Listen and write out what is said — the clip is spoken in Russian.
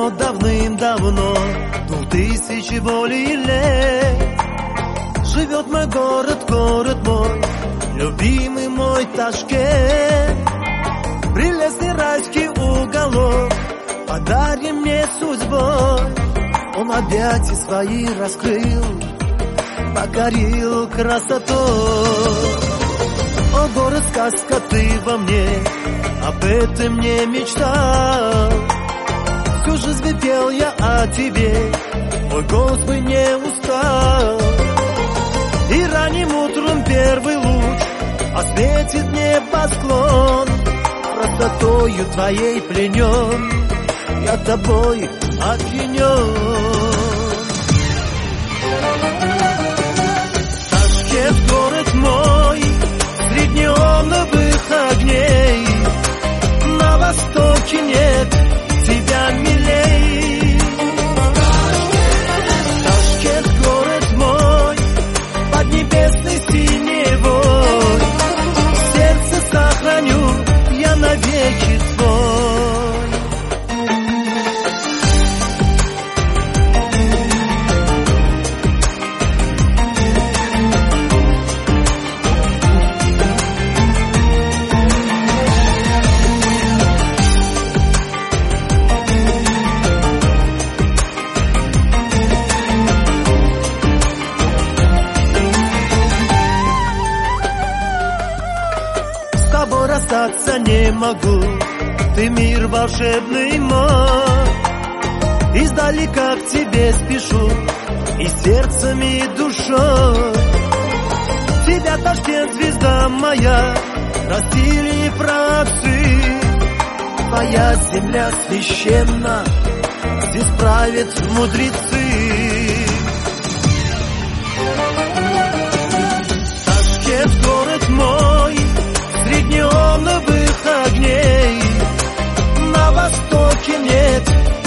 давно, давным-давно, 2000 более лет, живет мой город, город мой, любимый мой Ташкент. Прелестный райский уголок подари мне судьбой. Он объятия свои раскрыл, покорил красотой. О, город, сказка, ты во мне, об этом не мечтал. Всю жизнь пел я о тебе, мой голос бы не устал. И ранним утром первый луч осветит небосклон. Красотою твоей пленен, я тобой опьянен. Ташкент, город мой, средь неоновых огней, на востоке нет тебя милей. Ташкент, город мой, под небесной синевой, сердце сохраню я навеки твой. Расстаться не могу, ты мир волшебный мой. Издалека к тебе спешу, и сердцем, и душой. Тебя, Ташкент, звезда моя, растили праотцы. Твоя земля священна, здесь правят мудрецы. Ташкент, город мой, средь неоновых огней, на востоке нет